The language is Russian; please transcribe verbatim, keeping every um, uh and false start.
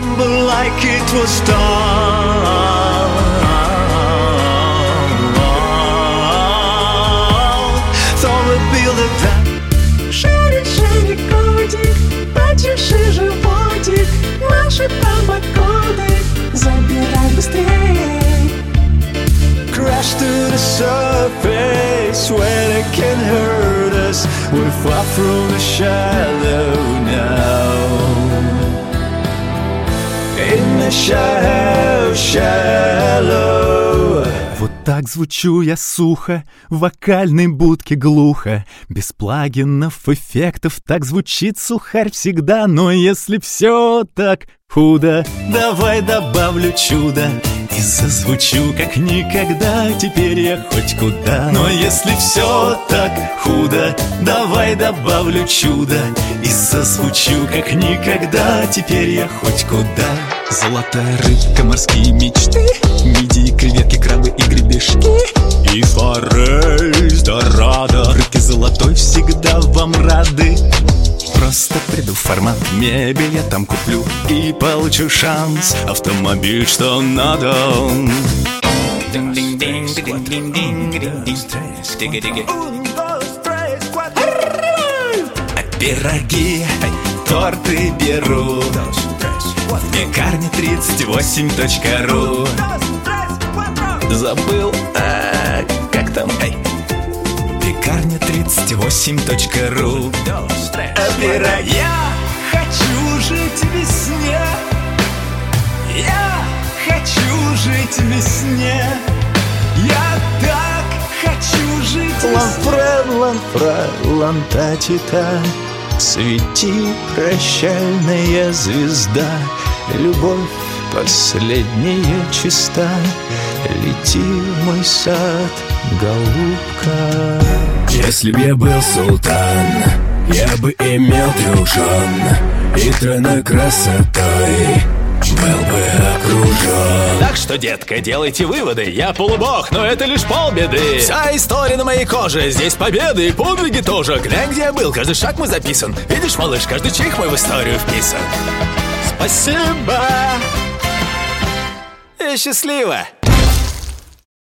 crumble like it was done. Thought we'd build a dam. Шарик, шарик, котик, потише животик, наши промокоды забирай быстрей. Crash to the surface where they can hurt us. We're far from the shallow now. In the shallow, shallow. Вот так звучу я сухо, в вокальной будке глухо, без плагинов, эффектов, так звучит сухарь всегда. Но если все так худо, давай добавлю чудо и зазвучу как никогда, теперь я хоть куда. Но если все так худо, давай добавлю чудо и зазвучу как никогда, теперь я хоть куда. Золотая рыбка, морские мечты, мидии, креветки, крабы и гребешки, и форель с дорадо. Рыбки золотой всегда вам рады. Просто приду в формат мебель, я там куплю и получу шанс. Автомобиль, что надо. А пироги, торты беру в пекарне тридцать восемь точка ру. Забыл, а, как там? Эй. Пекарня тридцать восемь точка ру. А пироги. Я хочу жить в весне. Я хочу жить в весне. Я так хочу жить в весне. Ланфре, ланфре, лантатита, свети, прощальная звезда, любовь последняя чиста, лети в мой сад, голубка. Если б я был султан, я бы имел трех жен и тройной красотой был бы окружен. Так что, детка, делайте выводы. Я полубог, но это лишь полбеды. Вся история на моей коже. Здесь победы и подвиги тоже. Глянь, где я был, каждый шаг мой записан. Видишь, малыш, каждый чих мой в историю вписан. Спасибо. И счастливо.